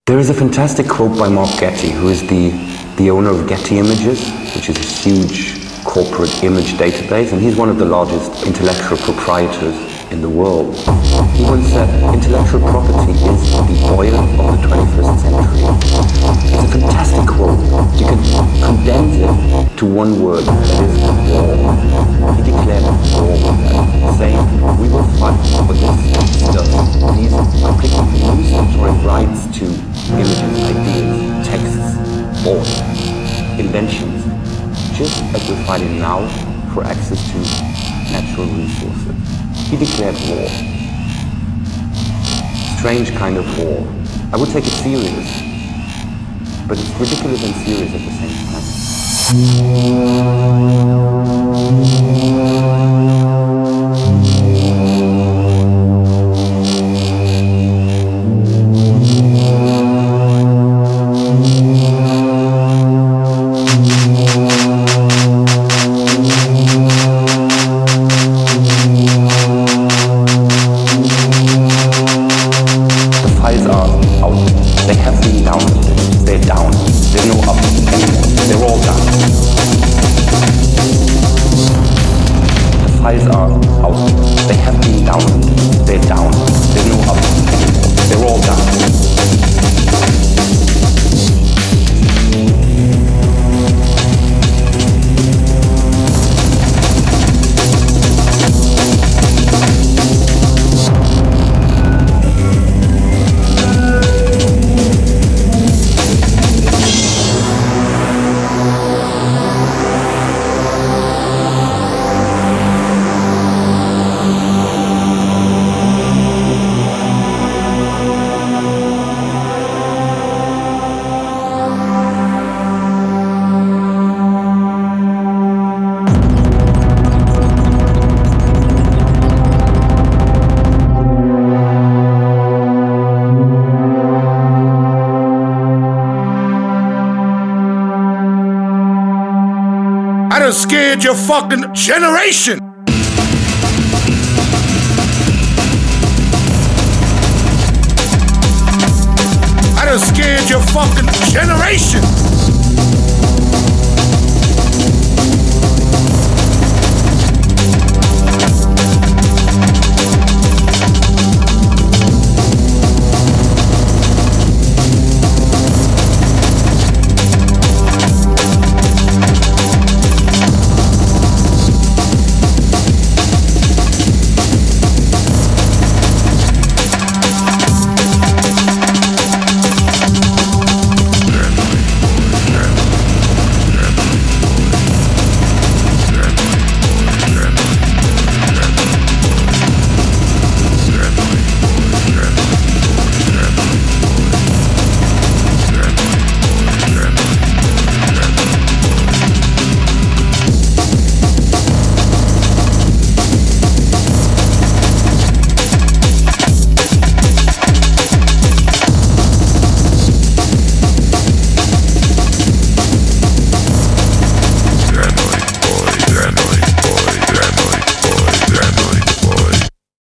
There is a fantastic quote by Mark Getty, who is the owner of Getty Images, which is a huge corporate image database, and he's one of the largest intellectual proprietors in the world. He once said, intellectual property is the oil of the 21st century. It's a fantastic quote. You can condense it to one word, that is war. He declared war with that, saying, we will fight for this stuff, these completely usurpatory rights to images, ideas, texts, thoughts, inventions, just as we're fighting now for access to natural resources. He declared war. Strange kind of war. I would take it serious, but it's ridiculous and serious at the same I done scared your fucking generation. I done scared your fucking generation.